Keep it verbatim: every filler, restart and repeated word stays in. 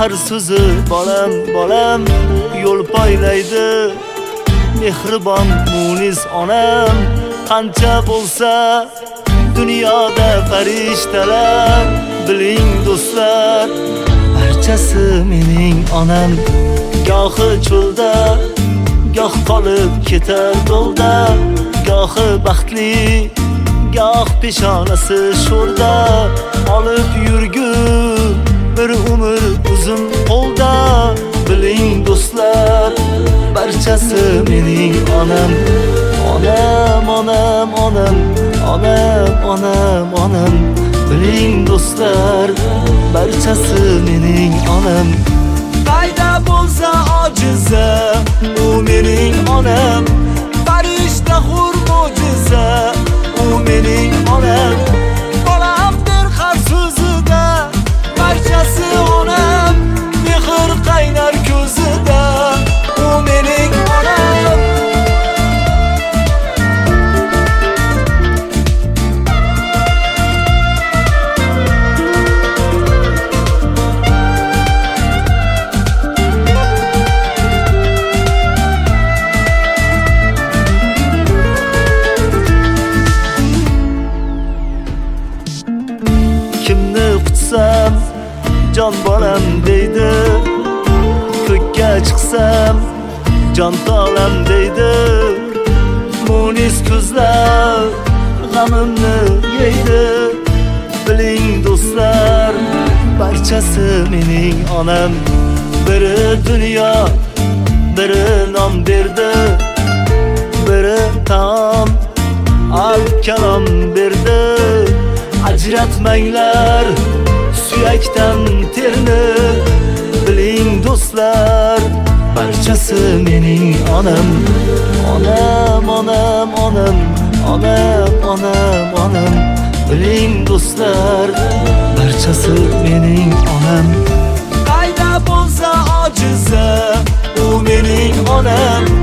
har so'zi bolam bolam yo'l poylaydi. Mehribon munis onam qancha bo'lsa dunyoda farishtalar, biling do'stlar, barchasi mening onam. Gohi cho'lda, goh qolib ketar do'lda, gohi baxtli, goh peshonasi sho'rda, olib yurgur bir umr uzun qo'lda. Biling do'stlar, barchasi mening onam. Onam, onam, onam, onam, onam, onam. Biling do'stlar, barchasi mening onam. Qayda bo'lsa ojiza, u mening onam. Farishta hur mo'jiza, u mening onam. Bolamdir har so'zida, barchasi onam. Mehr qaynar ko'zida, u mening onam. Kimni qutsam jon bolam deydi, ko'kka chiqsam jon tolam deydi. Munis ko'zlar g'amimni yeydi. Biling do'stlar, barchasi mening onam. Biri dunyo, biri nom berdi, biri taom, al kalom berdi. Ajratmanglar suyakdan terni. Biling do'stlar, barchasi mening onam. Onam, onam, onam, onam, onam, onam. Biling do'stlar, barchasi mening onam. Qayda bo'lsa ojiza, u mening onam.